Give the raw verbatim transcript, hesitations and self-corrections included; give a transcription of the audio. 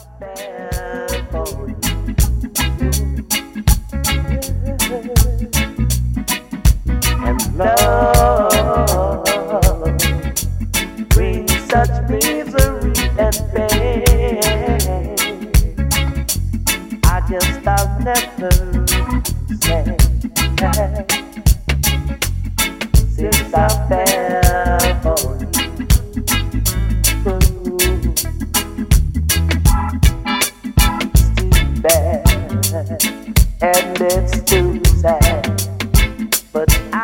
fell for you. And love brings such misery and pain. I just I'll never say since I fell for you. It's too bad and it's too sad, but I